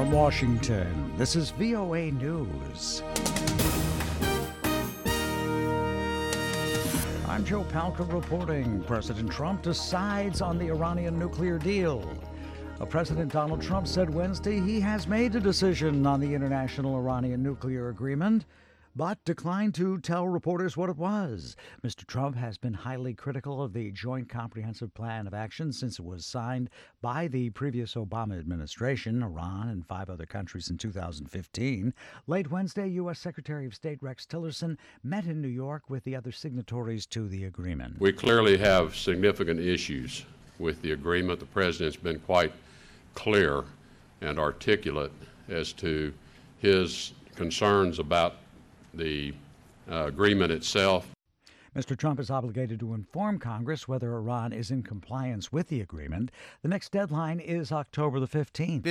From Washington, this is VOA News. I'm Joe Palca reporting. President Trump decides on the Iranian nuclear deal. President Donald Trump said Wednesday he has made a decision on the international Iranian nuclear agreement, but declined to tell reporters what it was. Mr. Trump has been highly critical of the Joint Comprehensive Plan of Action since it was signed by the previous Obama administration, Iran, and 5 other countries in 2015. Late Wednesday, U.S. Secretary of State Rex Tillerson met in New York with the other signatories to the agreement. We clearly have significant issues with the agreement. The president's been quite clear and articulate as to his concerns about the agreement itself. Mr. Trump is obligated to inform Congress whether Iran is in compliance with the agreement. The next deadline is October the 15th.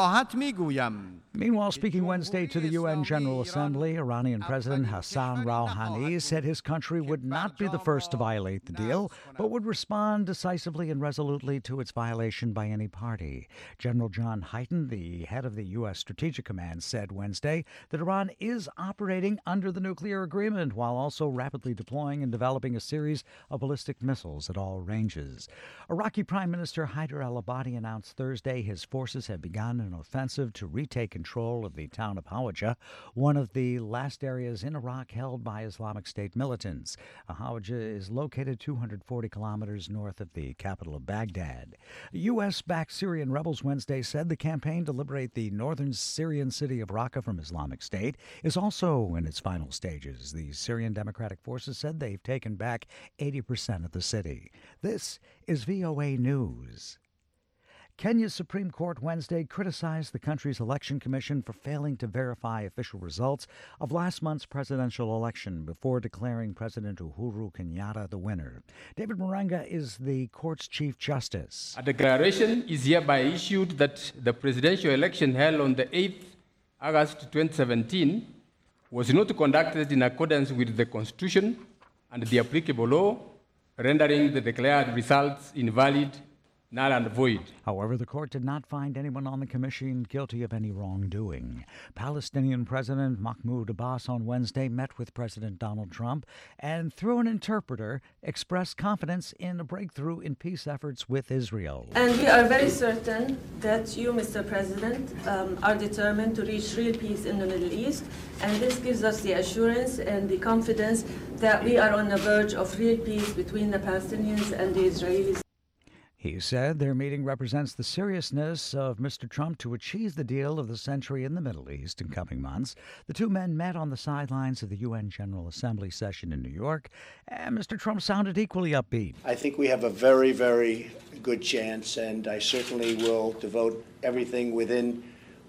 Meanwhile, speaking Wednesday to the UN General Assembly, Iranian President Hassan Rouhani said his country would not be the first to violate the deal, but would respond decisively and resolutely to its violation by any party. General John Hyten, the head of the U.S. Strategic Command, said Wednesday that Iran is operating under the nuclear agreement while also rapidly deploying and developing a series of ballistic missiles at all ranges. Iraqi Prime Minister Haider al-Abadi announced Thursday his forces have begun an offensive to retake control of the town of Hawija, one of the last areas in Iraq held by Islamic State militants. Hawija is located 240 kilometers north of the capital of Baghdad. U.S.-backed Syrian rebels Wednesday said the campaign to liberate the northern Syrian city of Raqqa from Islamic State is also in its final stages. The Syrian Democratic Forces said they've taken back 80% of the city. This is VOA News. Kenya's Supreme Court Wednesday criticized the country's election commission for failing to verify official results of last month's presidential election before declaring President Uhuru Kenyatta the winner. David Muranga is the court's chief justice. A declaration is hereby issued that the presidential election held on the 8th August 2017 was not conducted in accordance with the Constitution and the applicable law, rendering the declared results invalid, null and void. However, the court did not find anyone on the commission guilty of any wrongdoing. Palestinian President Mahmoud Abbas on Wednesday met with President Donald Trump and, through an interpreter, expressed confidence in a breakthrough in peace efforts with Israel. And we are very certain that you, Mr. President, are determined to reach real peace in the Middle East, and this gives us the assurance and the confidence that we are on the verge of real peace between the Palestinians and the Israelis. He said their meeting represents the seriousness of Mr. Trump to achieve the deal of the century in the Middle East in coming months. The two men met on the sidelines of the UN General Assembly session in New York, and Mr. Trump sounded equally upbeat. I think we have a very, very good chance, and I certainly will devote everything within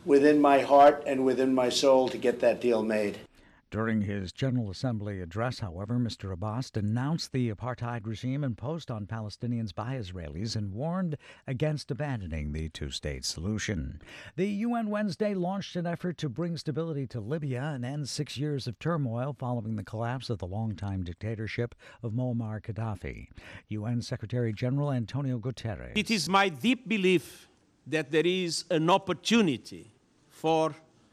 my heart and within my soul to get that deal made. During his General Assembly address, however, Mr. Abbas denounced the apartheid regime imposed on Palestinians by Israelis and warned against abandoning the two-state solution. The UN Wednesday launched an effort to bring stability to Libya and end 6 years of turmoil following the collapse of the longtime dictatorship of Muammar Gaddafi. UN Secretary General Antonio Guterres. It is my deep belief that there is an opportunity for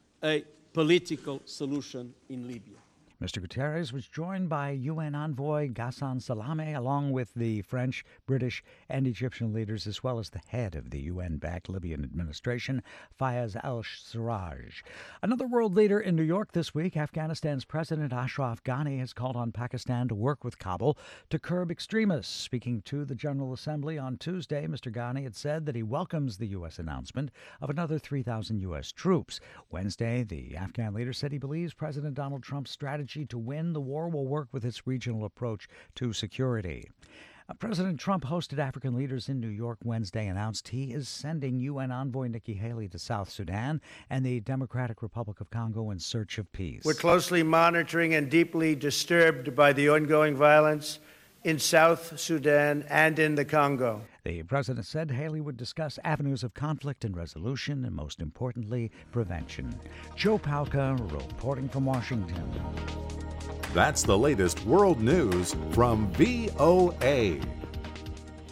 a political solution in Libya. Mr. Guterres was joined by UN envoy Ghassan Salameh, along with the French, British, and Egyptian leaders, as well as the head of the UN-backed Libyan administration, Fayez al-Sarraj. Another world leader in New York this week, Afghanistan's President Ashraf Ghani has called on Pakistan to work with Kabul to curb extremists. Speaking to the General Assembly on Tuesday, Mr. Ghani had said that he welcomes the U.S. announcement of another 3,000 U.S. troops. Wednesday, the Afghan leader said he believes President Donald Trump's strategy to win the war will work with its regional approach to security. President Trump hosted African leaders in New York Wednesday, announced he is sending UN envoy Nikki Haley to South Sudan and the Democratic Republic of Congo in search of peace. We're closely monitoring and deeply disturbed by the ongoing violence in South Sudan and in the Congo. The president said Haley would discuss avenues of conflict and resolution and, most importantly, prevention. Joe Palca reporting from Washington. That's the latest world news from VOA.